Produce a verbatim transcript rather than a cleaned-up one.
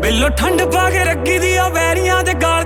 ਬਿੱਲੋ ਠੰਡ ਪਾ ਕੇ ਰੱਗੀ ਦੀ ਆ ਵੈਰੀਆਂ ਦੇ ਗਾਲ